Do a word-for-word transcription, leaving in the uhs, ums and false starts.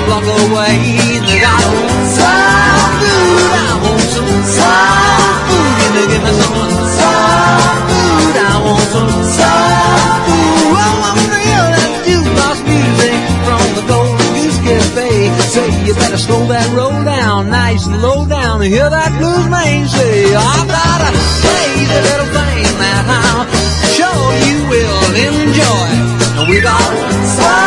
block away. They got soul food. I want some soul food. Can you give me some soul food? I want some soul food. Oh, I'm real that jukebox music from the Golden Goose Cafe. Say you better slow that roll down, nice and low down, and hear that blues man say, I've got a crazy little thing that I'm sure you will enjoy. And we got